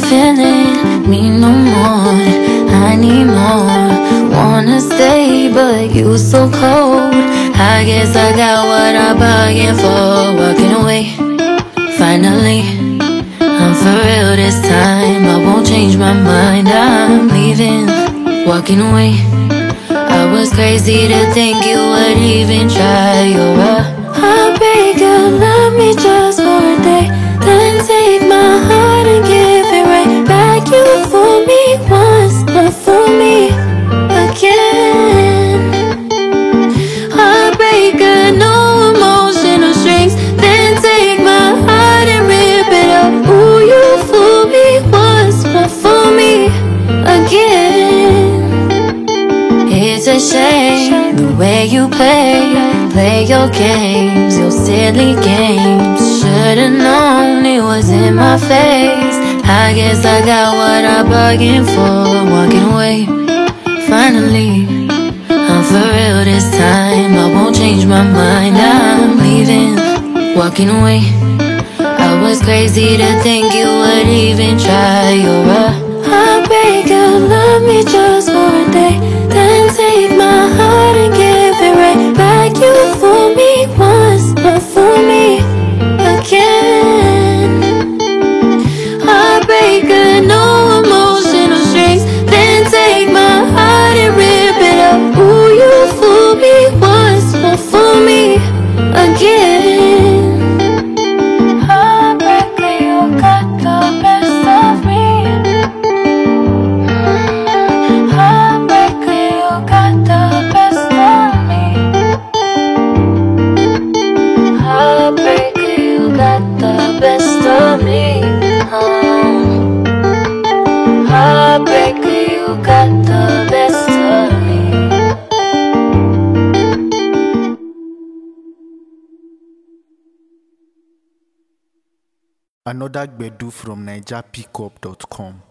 feeling me no more. I need more. Wanna stay, but you so cold. I guess I got what I bargained for. Walking away, finally. I'm for real this time. I won't change my mind. I'm leaving, walking away. I was crazy to think you would even try. You're a heartbreaker. Love me just for a day, then take my heart and give it right back. You fooled me once, but fool me again. Heartbreaker, no emotional strings, then take my heart and rip it up. Ooh, you fooled me once, but fool me again. It's a shame the way you play your games, your silly games. Should've known it was in my face. I guess I got what I bargained for. Walking away, finally. I'm for real this time. I won't change my mind. I'm leaving, walking away. I was crazy to think you would even try. You're a heartbreaker. Love me just for a day, then take my heart and give it right back. You fooled me once, but fool me again. Heartbreaker, no emotional strings, then take my heart and rip it up. Ooh, you fooled me once, but fool me again. Heartbreaker, you got the best of me. Heartbreaker, you got the best of me. Heartbreaker, you got the best of me. Heartbreaker, you got the best of me. Another Gbedu from NigerPickup.com.